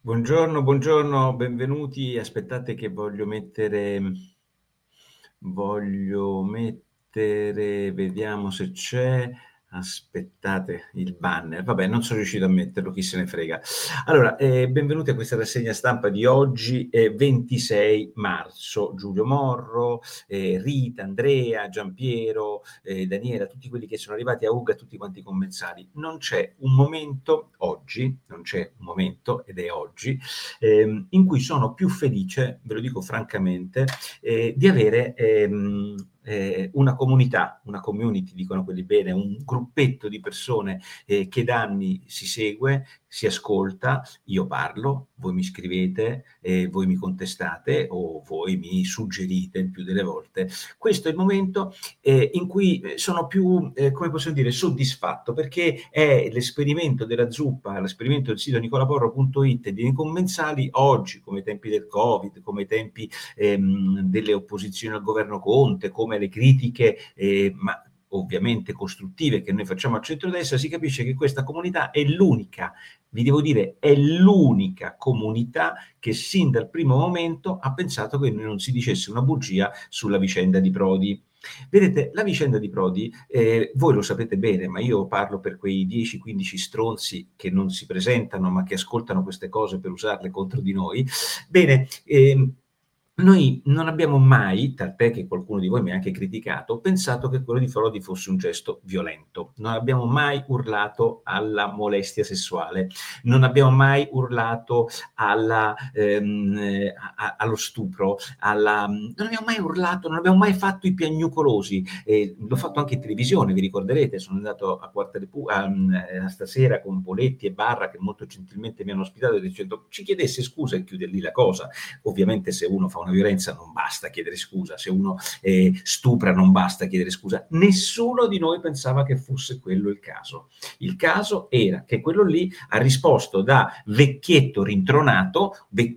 Buongiorno, buongiorno, benvenuti. Aspettate che vediamo se c'è. Aspettate il banner. Vabbè, non sono riuscito a metterlo, chi se ne frega. Allora, benvenuti a questa rassegna stampa di oggi, 26 marzo. Giulio Morro, Rita, Andrea, Giampiero, Daniela, tutti quelli che sono arrivati, a Uga, tutti quanti i commensali. Non c'è un momento oggi, non c'è un momento, ed è oggi, in cui sono più felice, ve lo dico francamente, di avere una comunità, una community, dicono quelli bene, un gruppetto di persone che da anni si segue, si ascolta, io parlo, voi mi scrivete, voi mi contestate o voi mi suggerite il più delle volte. Questo è il momento in cui sono più, come possiamo dire, soddisfatto, perché è l'esperimento della zuppa, l'esperimento del sito nicolaporro.it e dei commensali, oggi, come ai tempi del Covid, come ai tempi delle opposizioni al governo Conte, come le critiche, ma ovviamente costruttive, che noi facciamo al centrodestra, si capisce che questa comunità è l'unica, vi devo dire, è l'unica comunità che sin dal primo momento ha pensato che non si dicesse una bugia sulla vicenda di Prodi. Vedete, la vicenda di Prodi, voi lo sapete bene, ma io parlo per quei 10-15 stronzi che non si presentano, ma che ascoltano queste cose per usarle contro di noi. Bene, noi non abbiamo mai, tant'è che qualcuno di voi mi ha anche criticato, pensato che quello di Prodi fosse un gesto violento. Non abbiamo mai urlato alla molestia sessuale, non abbiamo mai urlato allo stupro, non abbiamo mai urlato, non abbiamo mai fatto i piagnucolosi. L'ho fatto anche in televisione, vi ricorderete, sono andato a stasera con Poletti e Barra, che molto gentilmente mi hanno ospitato, dicendo ci chiedesse scusa e chiude lì la cosa. Ovviamente se uno fa una violenza non basta chiedere scusa, se uno stupra non basta chiedere scusa. Nessuno di noi pensava che fosse quello il caso. Il caso era che quello lì ha risposto da vecchietto rintronato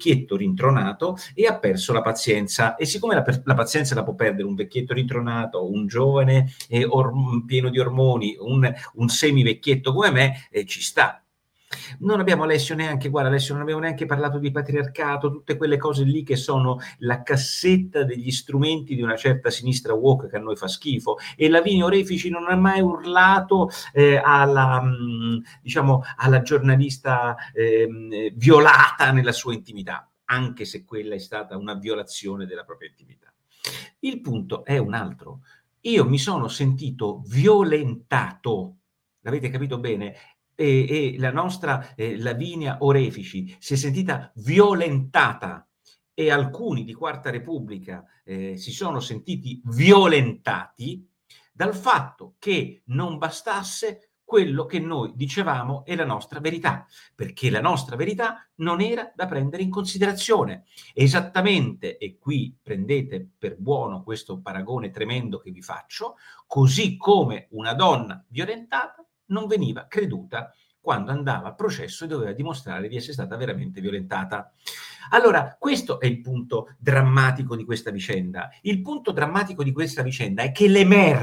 e ha perso la pazienza. E siccome la pazienza la può perdere un vecchietto rintronato, un giovane pieno di ormoni, un semivecchietto come me, ci sta. Non abbiamo Alessio neanche, guarda Alessio, non abbiamo neanche parlato di patriarcato, tutte quelle cose lì che sono la cassetta degli strumenti di una certa sinistra woke che a noi fa schifo. E Lavinio Refici non ha mai urlato diciamo, alla giornalista violata nella sua intimità, anche se quella è stata una violazione della propria intimità. Il punto è un altro. Io mi sono sentito violentato, l'avete capito bene? E la nostra Lavinia Orefici si è sentita violentata e alcuni di Quarta Repubblica si sono sentiti violentati dal fatto che non bastasse quello che noi dicevamo è la nostra verità, perché la nostra verità non era da prendere in considerazione. Esattamente, e qui prendete per buono questo paragone tremendo che vi faccio, così come una donna violentata non veniva creduta quando andava a processo e doveva dimostrare di essere stata veramente violentata. Allora, questo è il punto drammatico di questa vicenda. Il punto drammatico di questa vicenda è che le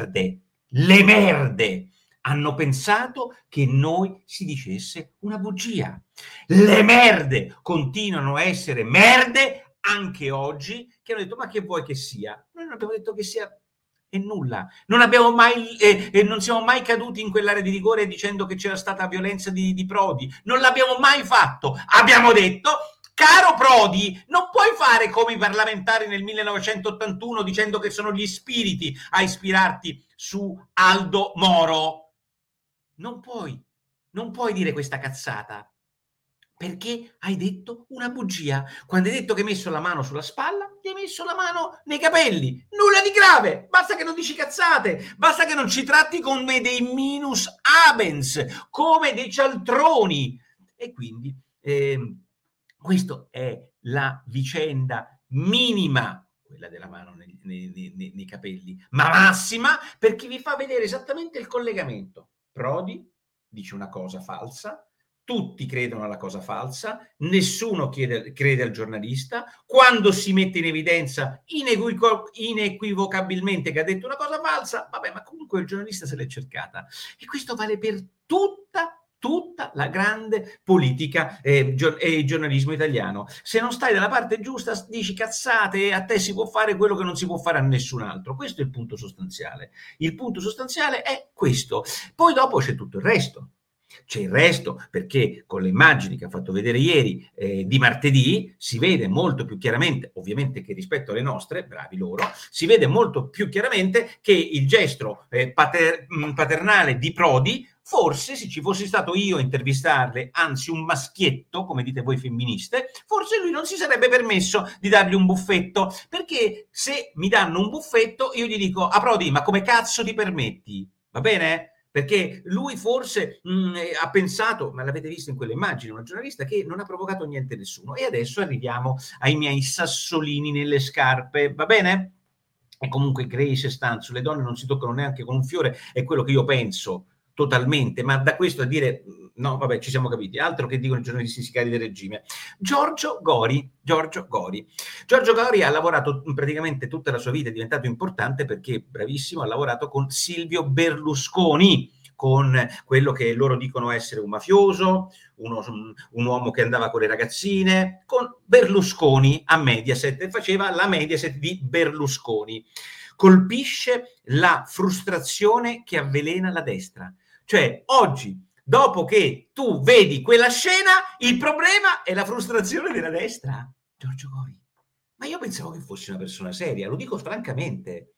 merde, hanno pensato che noi si dicesse una bugia. Le merde continuano a essere merde anche oggi, che hanno detto ma che vuoi che sia? Noi non abbiamo detto che sia e nulla. Non abbiamo mai, non siamo mai caduti in quell'area di rigore dicendo che c'era stata violenza di Prodi. Non l'abbiamo mai fatto. Abbiamo detto, caro Prodi, non puoi fare come i parlamentari nel 1981 dicendo che sono gli spiriti a ispirarti su Aldo Moro. Non puoi dire questa cazzata. Perché hai detto una bugia. Quando hai detto che hai messo la mano sulla spalla, ti hai messo la mano nei capelli. Nulla di grave, basta che non dici cazzate, basta che non ci tratti come dei minus abens, come dei cialtroni. E quindi questa è la vicenda minima, quella della mano nei capelli, ma massima perché vi fa vedere esattamente il collegamento. Prodi dice una cosa falsa, tutti credono alla cosa falsa, nessuno crede al giornalista, quando si mette in evidenza inequivocabilmente che ha detto una cosa falsa, vabbè, ma comunque il giornalista se l'è cercata. E questo vale per tutta tutta la grande politica e giornalismo italiano. Se non stai dalla parte giusta dici cazzate e a te si può fare quello che non si può fare a nessun altro. Questo è il punto sostanziale. Il punto sostanziale è questo. Poi dopo c'è tutto il resto. C'è il resto perché con le immagini che ha fatto vedere ieri di martedì si vede molto più chiaramente, ovviamente che rispetto alle nostre, bravi loro, si vede molto più chiaramente che il gesto paternale di Prodi, forse se ci fossi stato io a intervistarle, anzi un maschietto, come dite voi femministe, forse lui non si sarebbe permesso di dargli un buffetto, perché se mi danno un buffetto io gli dico a Prodi, ma come cazzo ti permetti? Va bene? Perché lui forse ha pensato, ma l'avete visto in quelle immagini, una giornalista che non ha provocato niente a nessuno. E adesso arriviamo ai miei sassolini nelle scarpe, va bene? E comunque Grace e Stanzo, le donne non si toccano neanche con un fiore, è quello che io penso totalmente, ma da questo a dire no, vabbè, ci siamo capiti, altro che dicono i giornalisti sicari del regime. Giorgio Gori ha lavorato praticamente tutta la sua vita, è diventato importante perché, bravissimo, ha lavorato con Silvio Berlusconi, con quello che loro dicono essere un mafioso, un uomo che andava con le ragazzine, con Berlusconi a Mediaset, e faceva la Mediaset di Berlusconi. Colpisce la frustrazione che avvelena la destra. Cioè, oggi, dopo che tu vedi quella scena, il problema è la frustrazione della destra. Giorgio Gori. Ma io pensavo che fossi una persona seria, lo dico francamente,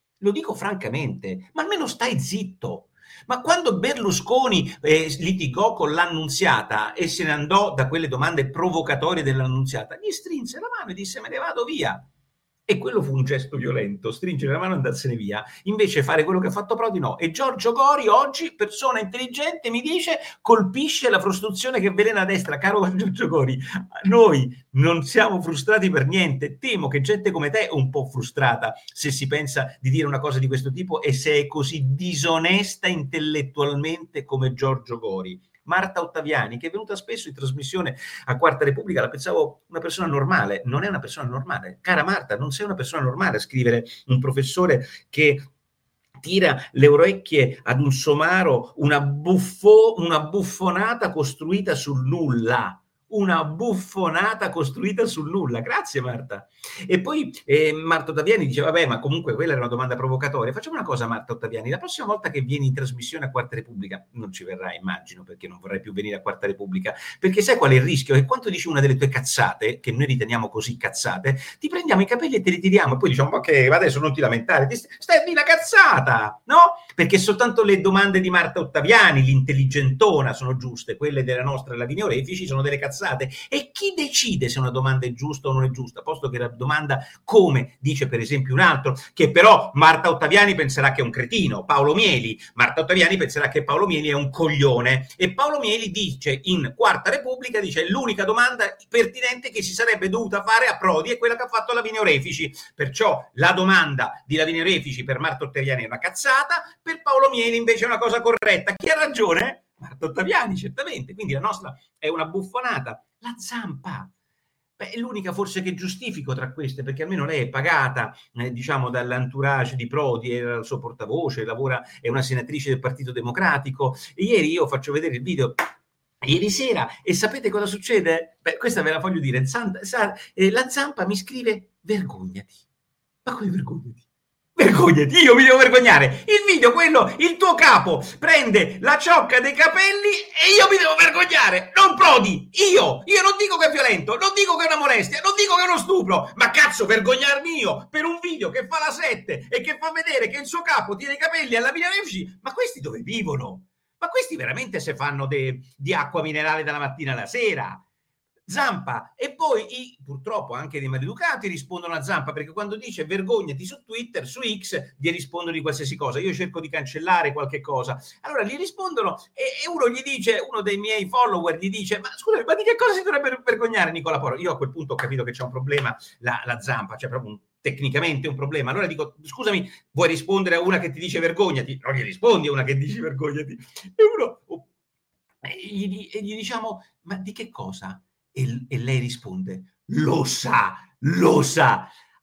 ma almeno stai zitto. Ma quando Berlusconi litigò con l'Annunziata e se ne andò da quelle domande provocatorie dell'Annunziata, gli strinse la mano e disse me ne vado via. E quello fu un gesto violento, stringere la mano e andarsene via. Invece fare quello che ha fatto Prodi no. E Giorgio Gori oggi, persona intelligente, mi dice colpisce la frustrazione che velena a destra. Caro Giorgio Gori, noi non siamo frustrati per niente. Temo che gente come te è un po' frustrata se si pensa di dire una cosa di questo tipo e se è così disonesta intellettualmente come Giorgio Gori. Marta Ottaviani, che è venuta spesso in trasmissione a Quarta Repubblica, la pensavo una persona normale, non è una persona normale. Cara Marta, non sei una persona normale a scrivere un professore che tira le orecchie ad un somaro, una buffonata costruita sul nulla. Una buffonata costruita sul nulla. Grazie Marta. E poi Marta Ottaviani dice vabbè, ma comunque quella era una domanda provocatoria. Facciamo una cosa, Marta Ottaviani, la prossima volta che vieni in trasmissione a Quarta Repubblica, non ci verrai immagino perché non vorrai più venire a Quarta Repubblica, perché sai qual è il rischio? Che quando dici una delle tue cazzate, che noi riteniamo così cazzate, ti prendiamo i capelli e te li tiriamo e poi diciamo ok, adesso non ti lamentare, stai di la cazzata, no? Perché soltanto le domande di Marta Ottaviani, l'intelligentona, sono giuste, quelle della nostra Lavinia Orefici sono delle cazzate. E chi decide se una domanda è giusta o non è giusta? Posto che la domanda come, dice per esempio un altro, che però Marta Ottaviani penserà che è un cretino, Paolo Mieli. Marta Ottaviani penserà che Paolo Mieli è un coglione. E Paolo Mieli dice in Quarta Repubblica, dice l'unica domanda pertinente che si sarebbe dovuta fare a Prodi è quella che ha fatto Lavinia Orefici. Perciò la domanda di Lavinia Orefici per Marta Ottaviani è una cazzata, per Paolo Mieli invece è una cosa corretta. Chi ha ragione? Marta Ottaviani, certamente. Quindi la nostra è una buffonata. La Zampa, beh, è l'unica forse che giustifico tra queste, perché almeno lei è pagata, diciamo, dall'entourage di Prodi, era il suo portavoce, lavora, è una senatrice del Partito Democratico. E ieri io faccio vedere il video ieri sera e sapete cosa succede? Beh, questa ve la voglio dire. La Zampa mi scrive vergognati. Ma come vergognati? Vergognati, io mi devo vergognare. Il video, quello, il tuo capo prende la ciocca dei capelli e io mi devo vergognare. Non Prodi, io non dico che è violento, non dico che è una molestia, non dico che è uno stupro, ma cazzo vergognarmi io per un video che fa la 7 e che fa vedere che il suo capo tira i capelli alla Lavinia Orefici. Ma questi dove vivono? Ma questi veramente se fanno di acqua minerale dalla mattina alla sera? Zampa. E poi purtroppo anche dei maleducati rispondono a Zampa, perché quando dice vergognati su Twitter, su X, gli rispondono di qualsiasi cosa. Io cerco di cancellare qualche cosa, allora gli rispondono e uno gli dice, uno dei miei follower gli dice ma scusami, ma di che cosa si dovrebbe vergognare Nicola Porro? Io a quel punto ho capito che c'è un problema la Zampa, c'è proprio tecnicamente un problema. Allora dico scusami, vuoi rispondere a una che ti dice vergognati? Non gli rispondi a una che dice vergognati. E uno gli diciamo ma di che cosa? E lei risponde lo sa,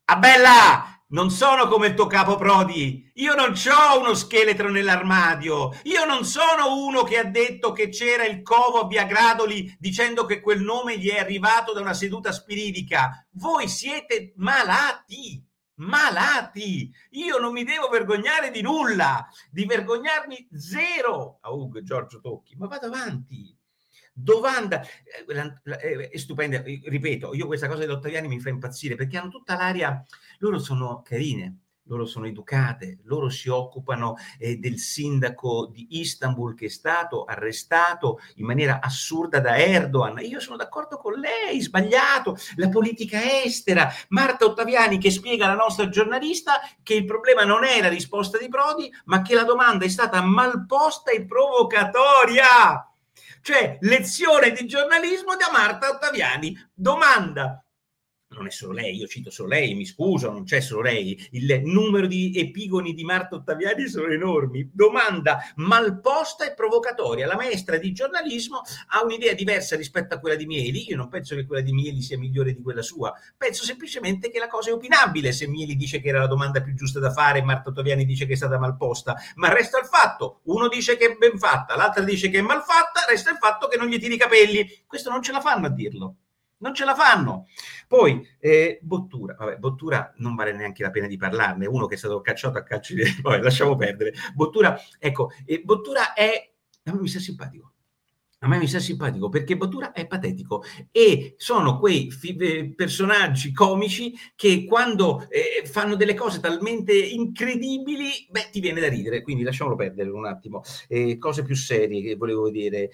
Ah bella, non sono come il tuo capo Prodi, io non c'ho uno scheletro nell'armadio, io non sono uno che ha detto che c'era il covo a Via Gradoli dicendo che quel nome gli è arrivato da una seduta spiritica. Voi siete malati, malati. Io non mi devo vergognare di nulla, di vergognarmi zero. Giorgio Tocchi, ma vado avanti. Domanda è stupenda, ripeto, io questa cosa degli Ottaviani mi fa impazzire perché hanno tutta l'aria, loro sono carine, loro sono educate, loro si occupano del sindaco di Istanbul che è stato arrestato in maniera assurda da Erdogan. Io sono d'accordo con lei, sbagliato, la politica estera. Marta Ottaviani che spiega alla nostra giornalista che il problema non è la risposta di Prodi, ma che la domanda è stata malposta e provocatoria. Cioè, lezione di giornalismo da Marta Ottaviani. Domanda. Non è solo lei, io cito solo lei, mi scuso, non c'è solo lei. Il numero di epigoni di Marta Ottaviani sono enormi. Domanda malposta e provocatoria. La maestra di giornalismo ha un'idea diversa rispetto a quella di Mieli. Io non penso che quella di Mieli sia migliore di quella sua. Penso semplicemente che la cosa è opinabile. Se Mieli dice che era la domanda più giusta da fare, Marta Ottaviani dice che è stata malposta. Ma resta il fatto. Uno dice che è ben fatta, l'altra dice che è mal fatta, resta il fatto che non gli tiri i capelli. Questo non ce la fanno a dirlo. Non ce la fanno. Poi Bottura, vabbè, Bottura non vale neanche la pena di parlarne, uno che è stato cacciato a calci, vabbè, lasciamo perdere. Bottura, ecco, Bottura è, a me mi sta simpatico. A me mi sta simpatico perché Bottura è patetico e sono quei personaggi comici che quando fanno delle cose talmente incredibili, beh, ti viene da ridere, quindi lasciamolo perdere un attimo. Cose più serie che volevo dire.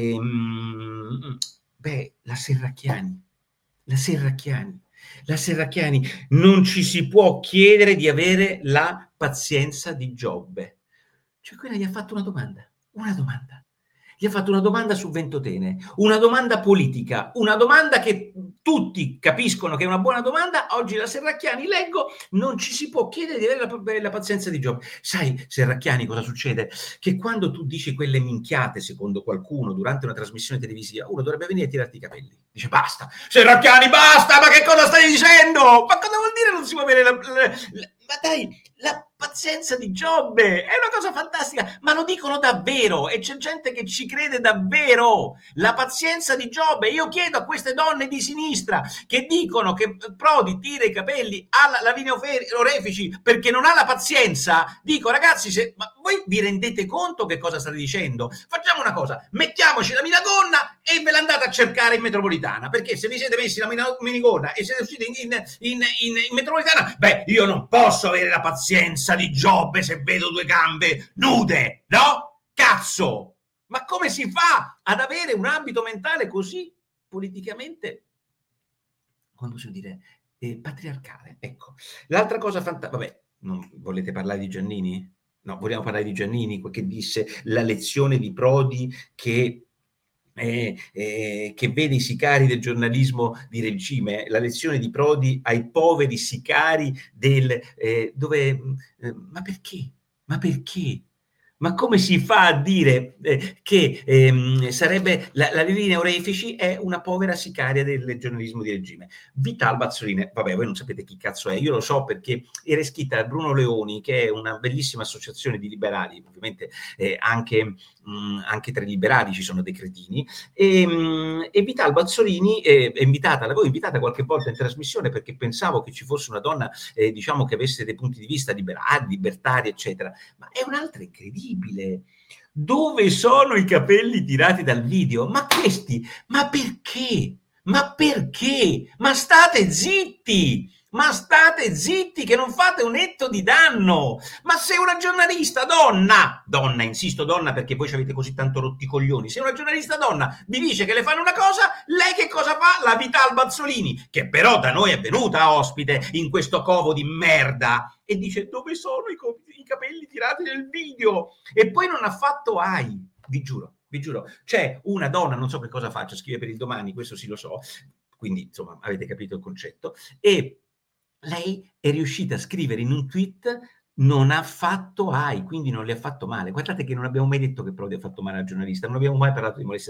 Beh, la Serracchiani, non ci si può chiedere di avere la pazienza di Giobbe. Cioè quella gli ha fatto una domanda. Gli ha fatto una domanda su Ventotene, una domanda politica, una domanda che tutti capiscono che è una buona domanda. Oggi la Serracchiani, leggo, non ci si può chiedere di avere la pazienza di Giobbe. Sai, Serracchiani, cosa succede? Che quando tu dici quelle minchiate, secondo qualcuno, durante una trasmissione televisiva, uno dovrebbe venire a tirarti i capelli. Dice, basta, Serracchiani, basta, ma che cosa stai dicendo? Ma cosa vuol dire non si può avere ma dai, la pazienza di Giobbe è una cosa fantastica, ma lo dicono davvero e c'è gente che ci crede davvero. La pazienza di Giobbe. Io chiedo a queste donne di sinistra che dicono che Prodi tira i capelli alla Lavinia Orefici perché non ha la pazienza, dico ragazzi, ma voi vi rendete conto che cosa state dicendo? Facciamo una cosa, mettiamoci la minigonna e ve l'andate a cercare in metropolitana, perché se vi siete messi la minigonna e siete usciti in metropolitana, beh, io non posso avere la pazienza di Giobbe se vedo due gambe nude, no? Cazzo! Ma come si fa ad avere un abito mentale così politicamente, come posso dire, patriarcale? Ecco. L'altra cosa vabbè, non volete parlare di Giannini? No, vogliamo parlare di Giannini, che disse la lezione di Prodi che vede i sicari del giornalismo di regime, la lezione di Prodi ai poveri sicari ma perché? Ma perché? Ma come si fa a dire che sarebbe la Lavinia Orefici è una povera sicaria del giornalismo di regime? Vital Bazzoline, vabbè, voi non sapete chi cazzo è, io lo so perché era iscritta a Bruno Leoni, che è una bellissima associazione di liberali, ovviamente anche tra i liberali ci sono dei cretini, e Vital Bazzolini è invitata, l'avevo invitata qualche volta in trasmissione perché pensavo che ci fosse una donna diciamo che avesse dei punti di vista liberali, libertari, eccetera, ma è un'altra incredibile. Dove sono i capelli tirati dal video? Ma questi, ma perché? Ma perché? Ma state zitti! Ma state zitti che non fate un etto di danno. Ma se una giornalista donna, insisto donna perché voi ci avete così tanto rotti i coglioni, se una giornalista donna vi dice che le fanno una cosa, lei che cosa fa? La Vital Bazzolini, che però da noi è venuta ospite in questo covo di merda, e dice dove sono i capelli tirati nel video? E poi non ha fatto AI, vi giuro. C'è una donna, non so che cosa faccia, scrive per il Domani, questo sì lo so, quindi insomma avete capito il concetto, e lei è riuscita a scrivere in un tweet non ha fatto AI, quindi non le ha fatto male. Guardate che non abbiamo mai detto che Prodi ha fatto male al giornalista, non abbiamo mai parlato di molestia sessuale, non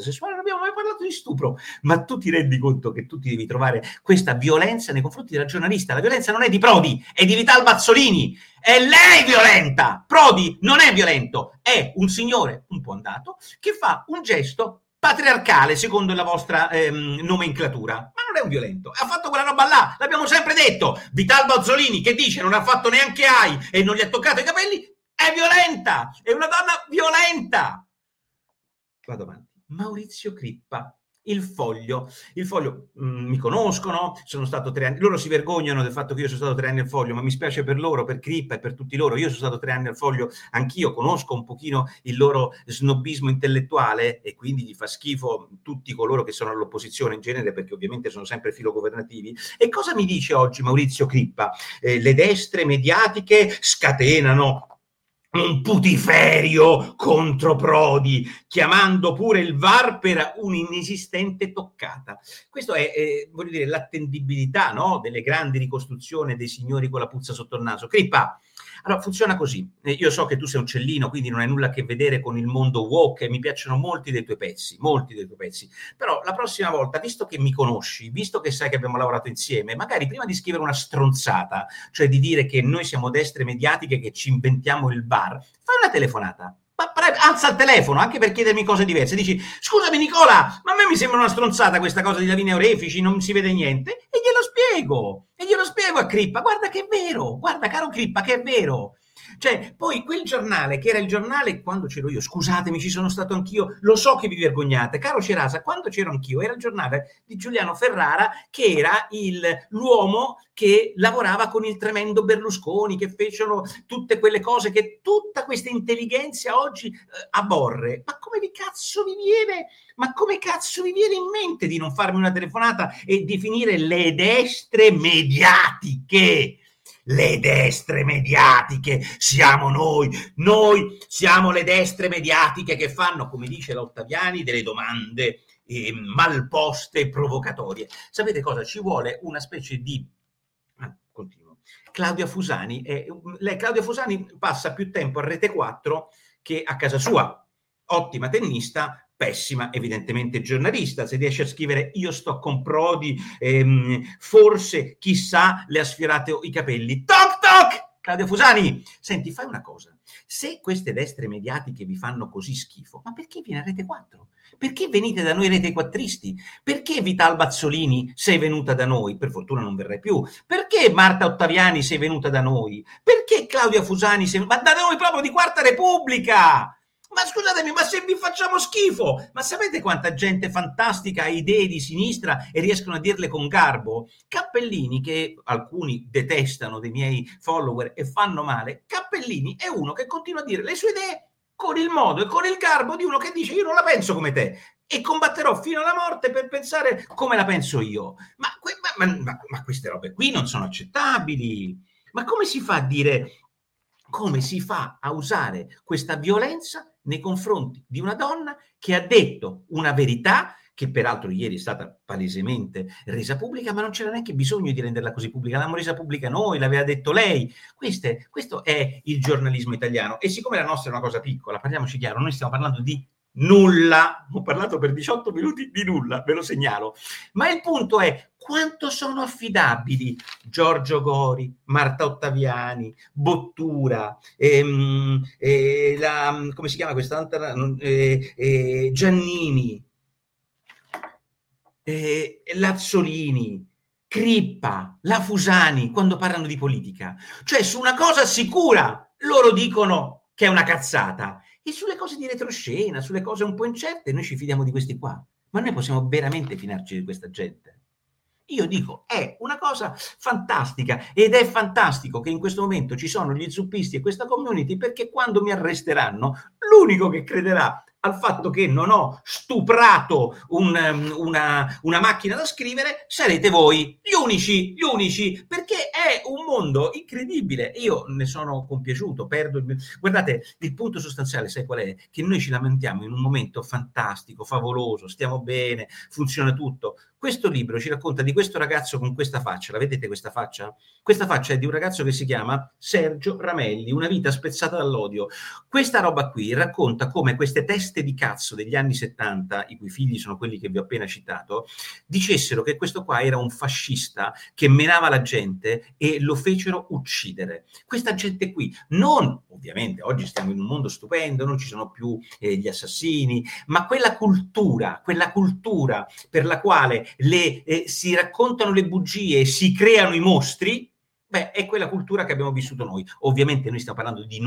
abbiamo mai parlato di stupro, ma tu ti rendi conto che tu ti devi trovare questa violenza nei confronti della giornalista? La violenza non è di Prodi, è di Vital Bazzolini, è lei violenta. Prodi non è violento, è un signore un po' andato che fa un gesto patriarcale secondo la vostra nomenclatura, ma non è un violento, ha fatto quella roba là, l'abbiamo sempre detto. Vital Bazzolini che dice non ha fatto neanche AI e non gli ha toccato i capelli, è violenta, è una donna violenta. Vado avanti. Maurizio Crippa, il Foglio, mi conoscono, sono stato 3 anni, loro si vergognano del fatto che io sono stato 3 anni al Foglio, ma mi spiace per loro, per Crippa e per tutti loro. Io sono stato 3 anni al Foglio, anch'io conosco un pochino il loro snobismo intellettuale e quindi gli fa schifo tutti coloro che sono all'opposizione in genere, perché ovviamente sono sempre filogovernativi. E cosa mi dice oggi Maurizio Crippa? Le destre mediatiche scatenano un putiferio contro Prodi, chiamando pure il VAR per un'inesistente toccata. Questo è, voglio dire, l'attendibilità, no? Delle grandi ricostruzioni dei signori con la puzza sotto il naso. Crippa, allora funziona così. Io so che tu sei un cellino, quindi non hai nulla a che vedere con il mondo woke e mi piacciono molti dei tuoi pezzi, però la prossima volta, visto che mi conosci, visto che sai che abbiamo lavorato insieme, magari prima di scrivere una stronzata, cioè di dire che noi siamo destre mediatiche che ci inventiamo il VAR, fai una telefonata. Alza il telefono anche per chiedermi cose diverse. Dici: scusami Nicola, ma a me mi sembra una stronzata questa cosa di Lavinia Orefici, non si vede niente, e glielo spiego a Crippa. Guarda che è vero, guarda caro Crippa che è vero. Cioè, poi quel giornale, che era il giornale quando c'ero io, scusatemi, ci sono stato anch'io, lo so che vi vergognate, caro Cerasa, quando c'ero anch'io, era il giornale di Giuliano Ferrara, che era l'uomo che lavorava con il tremendo Berlusconi, che fecero tutte quelle cose che tutta questa intelligenza oggi aborre. Ma come cazzo vi viene in mente di non farmi una telefonata e di finire le destre mediatiche? Le destre mediatiche siamo noi siamo le destre mediatiche che fanno, come dice l'Ottaviani, delle domande malposte e provocatorie. Sapete cosa? Ci vuole una specie di... continuo. Claudia Fusani passa più tempo a Rete 4 che a casa sua. Ottima tennista, pessima evidentemente giornalista. Se riesce a scrivere io sto con Prodi, forse chissà le ha sfiorate i capelli. Toc toc! Claudia Fusani, senti, fai una cosa, se queste destre mediatiche vi fanno così schifo, ma perché viene a Rete 4? Perché venite da noi Rete Quattristi? Perché Vital Bazzolini sei venuta da noi? Per fortuna non verrai più. Perché Marta Ottaviani sei venuta da noi? Perché Claudia Fusani ma da noi proprio di Quarta Repubblica? Ma scusatemi, ma se vi facciamo schifo? Ma sapete quanta gente fantastica ha idee di sinistra e riescono a dirle con garbo? Cappellini, che alcuni detestano dei miei follower e fanno male, Cappellini è uno che continua a dire le sue idee con il modo e con il garbo di uno che dice io non la penso come te e combatterò fino alla morte per pensare come la penso io. Ma queste robe qui non sono accettabili. Ma come si fa a dire... Come si fa a usare questa violenza nei confronti di una donna che ha detto una verità che peraltro ieri è stata palesemente resa pubblica, ma non c'era neanche bisogno di renderla così pubblica, l'abbiamo resa pubblica noi, l'aveva detto lei. Questo è il giornalismo italiano e siccome la nostra è una cosa piccola, parliamoci chiaro, noi stiamo parlando di nulla, ho parlato per 18 minuti di nulla, ve lo segnalo, ma il punto è quanto sono affidabili Giorgio Gori, Marta Ottaviani, Bottura, come si chiama quest'altra? Giannini, Lazzolini, Crippa, la Fusani, quando parlano di politica. Cioè su una cosa sicura loro dicono che è una cazzata e sulle cose di retroscena, sulle cose un po' incerte, noi ci fidiamo di questi qua. Ma noi possiamo veramente fidarci di questa gente? Io dico, è una cosa fantastica ed è fantastico che in questo momento ci sono gli zuppisti e questa community perché quando mi arresteranno l'unico che crederà al fatto che non ho stuprato una macchina da scrivere sarete voi, gli unici, perché è un mondo incredibile. Io ne sono compiaciuto, guardate, il punto sostanziale, sai qual è? Che noi ci lamentiamo in un momento fantastico, favoloso, stiamo bene, funziona tutto. Questo libro ci racconta di questo ragazzo con questa faccia. La vedete questa faccia? Questa faccia è di un ragazzo che si chiama Sergio Ramelli, Una vita spezzata dall'odio. Questa roba qui racconta come queste teste di cazzo degli anni 70, i cui figli sono quelli che vi ho appena citato, dicessero che questo qua era un fascista che menava la gente e lo fecero uccidere. Questa gente qui, non, ovviamente, oggi stiamo in un mondo stupendo, non ci sono più gli assassini, ma quella cultura per la quale si raccontano le bugie e si creano i mostri, beh, è quella cultura che abbiamo vissuto noi. Ovviamente noi stiamo parlando di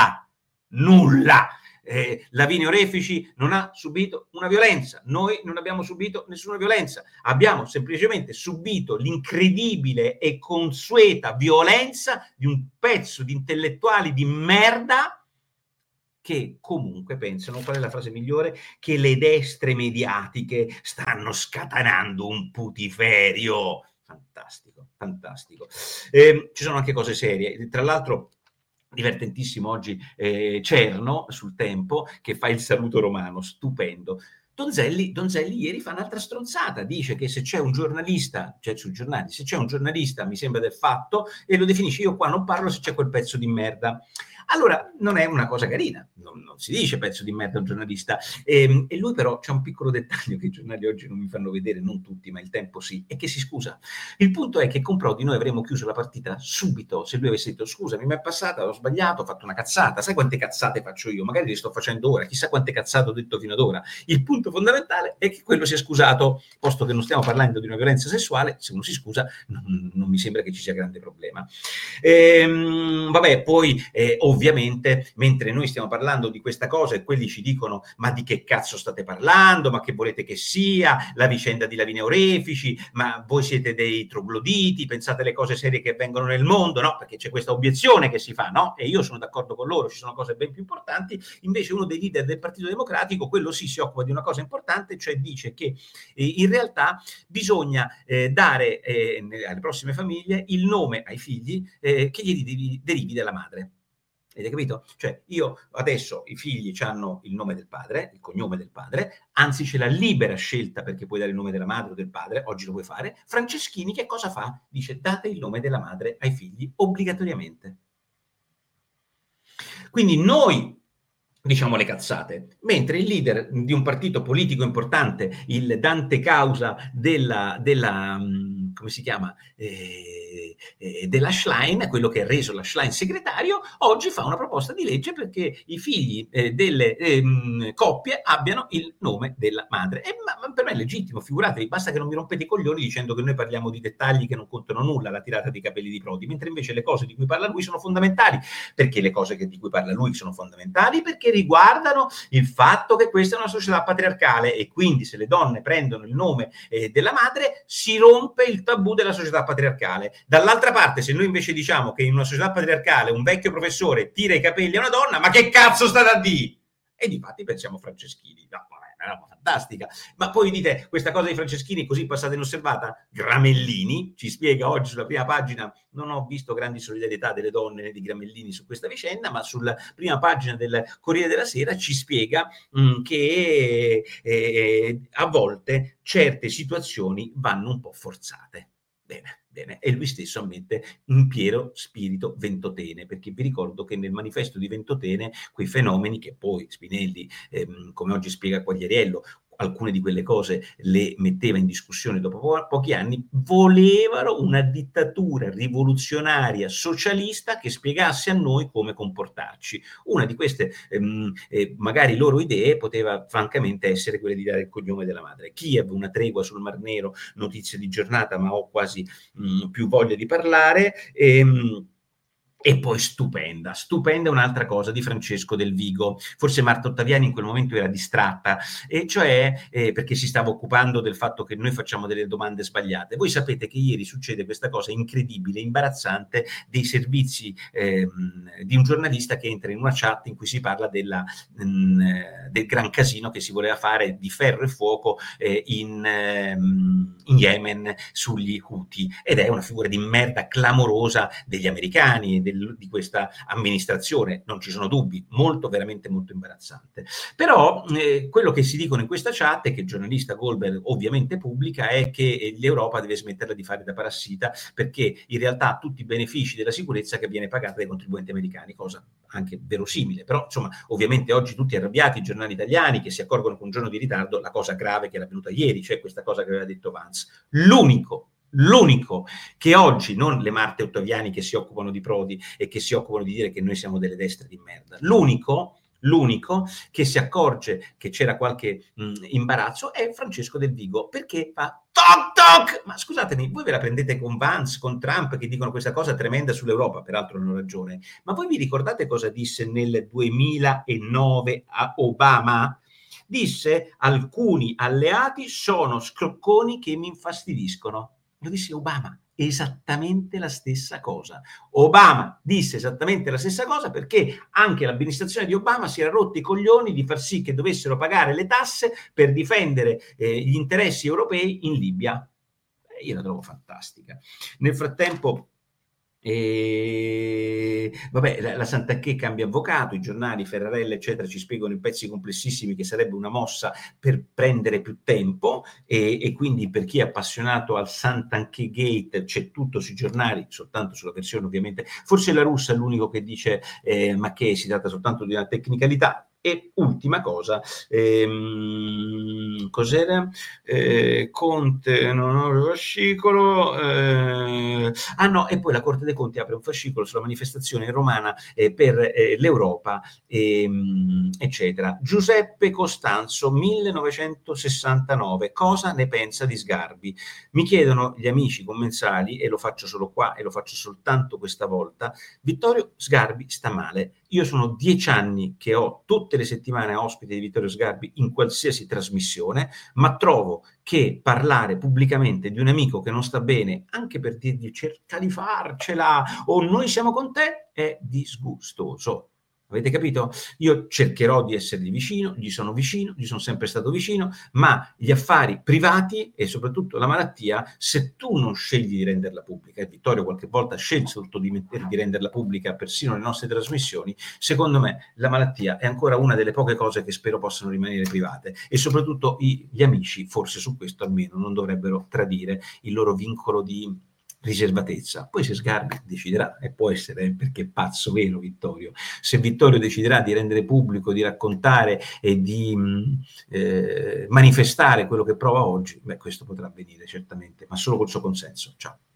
nulla. Lavinio Refici non ha subito una violenza, noi non abbiamo subito nessuna violenza, abbiamo semplicemente subito l'incredibile e consueta violenza di un pezzo di intellettuali di merda che comunque pensano, qual è la frase migliore, che le destre mediatiche stanno scatenando un putiferio. Fantastico. Ci sono anche cose serie, tra l'altro divertentissimo oggi Cerno sul Tempo che fa il saluto romano, stupendo. Donzelli ieri fa un'altra stronzata, dice che se c'è un giornalista, cioè sui giornali, se c'è un giornalista, mi sembra del Fatto, e lo definisce, io qua non parlo se c'è quel pezzo di merda. Allora, non è una cosa carina, non si dice pezzo di merda a un giornalista. E lui però c'è un piccolo dettaglio che i giornali oggi non mi fanno vedere, non tutti, ma il Tempo sì, e che si scusa. Il punto è che con Prodi noi avremmo chiuso la partita subito se lui avesse detto scusami, mi è passata, ho sbagliato, ho fatto una cazzata, sai quante cazzate faccio io? Magari le sto facendo ora, chissà quante cazzate ho detto fino ad ora. Il punto fondamentale è che quello si è scusato, posto che non stiamo parlando di una violenza sessuale, se uno si scusa non mi sembra che ci sia grande problema. Vabbè, poi ovviamente mentre noi stiamo parlando di questa cosa e quelli ci dicono ma di che cazzo state parlando, ma che volete che sia la vicenda di Lavinio Refici, ma voi siete dei trogloditi, pensate alle cose serie che avvengono nel mondo, no? Perché c'è questa obiezione che si fa, no? E io sono d'accordo con loro, ci sono cose ben più importanti. Invece uno dei leader del Partito Democratico, quello sì, si occupa di una cosa importante, cioè dice che in realtà bisogna dare alle prossime famiglie il nome ai figli che gli derivi dalla madre. Avete capito? Cioè io adesso i figli hanno il nome del padre, il cognome del padre, anzi c'è la libera scelta perché puoi dare il nome della madre o del padre, oggi lo puoi fare. Franceschini che cosa fa? Dice date il nome della madre ai figli obbligatoriamente. Quindi noi diciamo le cazzate, mentre il leader di un partito politico importante, il Dante Causa della come si chiama? Della Schlein, quello che ha reso la Schlein segretario, oggi fa una proposta di legge perché i figli delle coppie abbiano il nome della madre. Ma per me è legittimo, figuratevi, basta che non mi rompete i coglioni dicendo che noi parliamo di dettagli che non contano nulla, la tirata dei capelli di Prodi, mentre invece le cose di cui parla lui sono fondamentali, perché le cose di cui parla lui sono fondamentali, perché riguardano il fatto che questa è una società patriarcale e quindi se le donne prendono il nome della madre si rompe il tabù della società patriarcale. Dall'altra parte, se noi invece diciamo che in una società patriarcale un vecchio professore tira i capelli a una donna, ma che cazzo sta da dire? E difatti pensiamo a Franceschini. No, vabbè, è una roba fantastica. Ma poi dite, questa cosa di Franceschini così passata inosservata? Gramellini ci spiega oggi sulla prima pagina, non ho visto grandi solidarietà delle donne né di Gramellini su questa vicenda, ma sulla prima pagina del Corriere della Sera ci spiega che a volte certe situazioni vanno un po' forzate. Bene. E lui stesso ammette in pieno spirito Ventotene, perché vi ricordo che nel manifesto di Ventotene quei fenomeni che poi Spinelli, come oggi spiega Quagliariello, alcune di quelle cose le metteva in discussione dopo pochi anni, volevano una dittatura rivoluzionaria socialista che spiegasse a noi come comportarci. Una di queste magari loro idee poteva francamente essere quella di dare il cognome della madre. Kiev, una tregua sul Mar Nero, notizie di giornata, ma ho quasi più voglia di parlare. E poi stupenda un'altra cosa di Francesco Del Vigo, forse Marta Ottaviani in quel momento era distratta, e cioè perché si stava occupando del fatto che noi facciamo delle domande sbagliate. Voi sapete che ieri succede questa cosa incredibile, imbarazzante, dei servizi di un giornalista che entra in una chat in cui si parla del gran casino che si voleva fare di ferro e fuoco in Yemen sugli Houthi, ed è una figura di merda clamorosa degli americani, di questa amministrazione, non ci sono dubbi, molto, veramente molto imbarazzante. Però quello che si dicono in questa chat, e che il giornalista Goldberg ovviamente pubblica, è che l'Europa deve smetterla di fare da parassita, perché in realtà ha tutti i benefici della sicurezza che viene pagata dai contribuenti americani, cosa anche verosimile. Però insomma, ovviamente oggi tutti arrabbiati, i giornali italiani che si accorgono con un giorno di ritardo la cosa grave che era avvenuta ieri, cioè questa cosa che aveva detto Vance. L'unico che oggi, non le Marte Ottaviani che si occupano di Prodi e che si occupano di dire che noi siamo delle destre di merda, l'unico che si accorge che c'era qualche imbarazzo è Francesco Del Vigo, perché fa toc toc. Ma scusatemi, voi ve la prendete con Vance, con Trump, che dicono questa cosa tremenda sull'Europa, peraltro hanno ragione, ma voi vi ricordate cosa disse nel 2009 a Obama? Disse: alcuni alleati sono scrocconi che mi infastidiscono. Lo disse Obama, esattamente la stessa cosa. Obama disse esattamente la stessa cosa perché anche l'amministrazione di Obama si era rotti i coglioni di far sì che dovessero pagare le tasse per difendere gli interessi europei in Libia. Io la trovo fantastica. Nel frattempo vabbè, la Santanchè cambia avvocato, i giornali, Ferrarella eccetera ci spiegano in pezzi complessissimi che sarebbe una mossa per prendere più tempo, e quindi per chi è appassionato al Santanchè Gate c'è tutto sui giornali, soltanto sulla versione ovviamente, forse la Russa è l'unico che dice ma che si tratta soltanto di una tecnicalità. E ultima cosa, cos'era? Conte non ho il fascicolo, ah no, e poi la Corte dei Conti apre un fascicolo sulla manifestazione romana per l'Europa, eccetera. Giuseppe Costanzo, 1969, cosa ne pensa di Sgarbi? Mi chiedono gli amici commensali, e lo faccio solo qua e lo faccio soltanto questa volta: Vittorio Sgarbi sta male. Io sono 10 anni che ho tutte le settimane ospite di Vittorio Sgarbi in qualsiasi trasmissione, ma trovo che parlare pubblicamente di un amico che non sta bene, anche per dirgli cerca di farcela o noi siamo con te, è disgustoso. Avete capito? Io cercherò di essergli vicino, gli sono sempre stato vicino, ma gli affari privati e soprattutto la malattia, se tu non scegli di renderla pubblica, e Vittorio qualche volta ha scelto di renderla pubblica persino le nostre trasmissioni, secondo me la malattia è ancora una delle poche cose che spero possano rimanere private, e soprattutto gli amici, forse su questo almeno, non dovrebbero tradire il loro vincolo di riservatezza. Poi se Sgarbi deciderà, e può essere perché è pazzo vero Vittorio, se Vittorio deciderà di rendere pubblico, di raccontare e di manifestare quello che prova oggi, beh, questo potrà avvenire certamente, ma solo col suo consenso. Ciao.